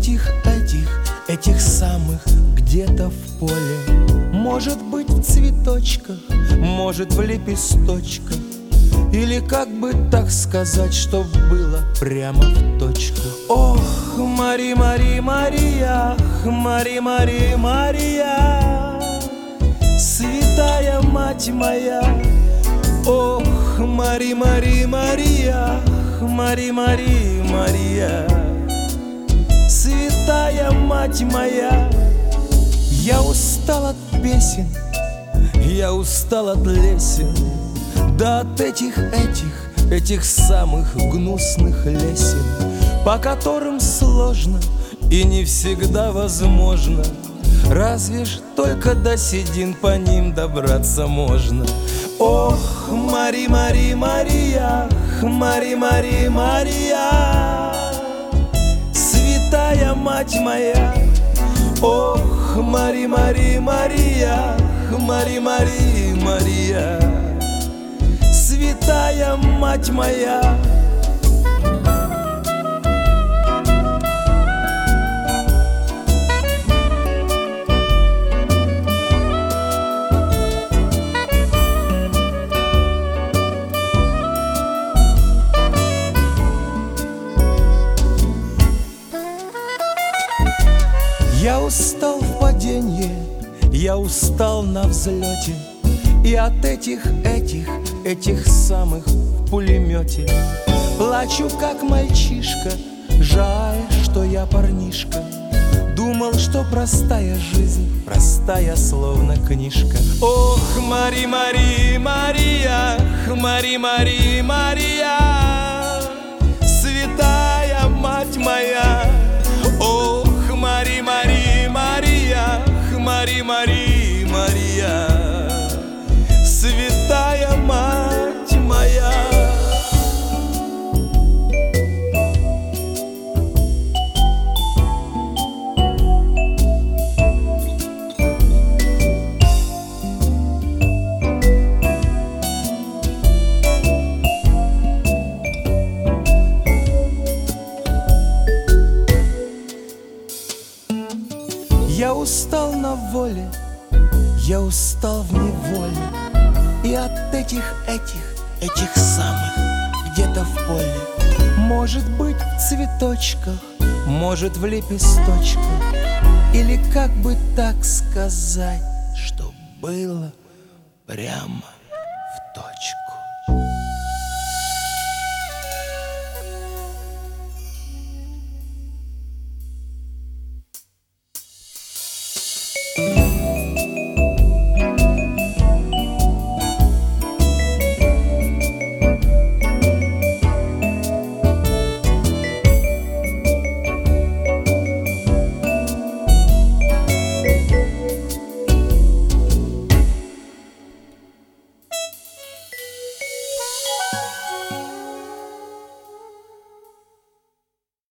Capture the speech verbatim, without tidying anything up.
этих, этих, этих самых где-то в поле. Может быть, в цветочках, может, в лепесточках, или как бы так сказать, чтоб было прямо в точку. Ох, Мари, Мари, Мария, Мари, Мари, Мария, святая мать моя. Ох, Мари, Мари, Мария, Мари, Мари, Мария, святая мать моя. Я устал от песен, я устал от лесен, да от этих, этих, этих самых гнусных лесен, по которым сложно и не всегда возможно. Разве ж только до седин по ним добраться можно. Ох, Мари, Мари, Мария, Мари, Мари, Мария, святая мать моя. Ох, Мари, Мари, Мария, Мари, Мари, Мария, святая мать моя. Я устал в падении, я устал на взлете, и от этих, этих, этих самых в пулемете. Плачу, как мальчишка, жаль, что я парнишка. Думал, что простая жизнь, простая, словно книжка. Ох, Мари, Мари, Мария, Мари, Мари, Мария, святая мать моя. Ох, Мари, Мари, Мария, Мари, Мари, Мария, святая мать моя. Я устал на воле, я устал в неволе, и от этих, этих, этих самых где-то в поле. Может быть, в цветочках, может, в лепесточках, или как бы так сказать, что было прямо в точку.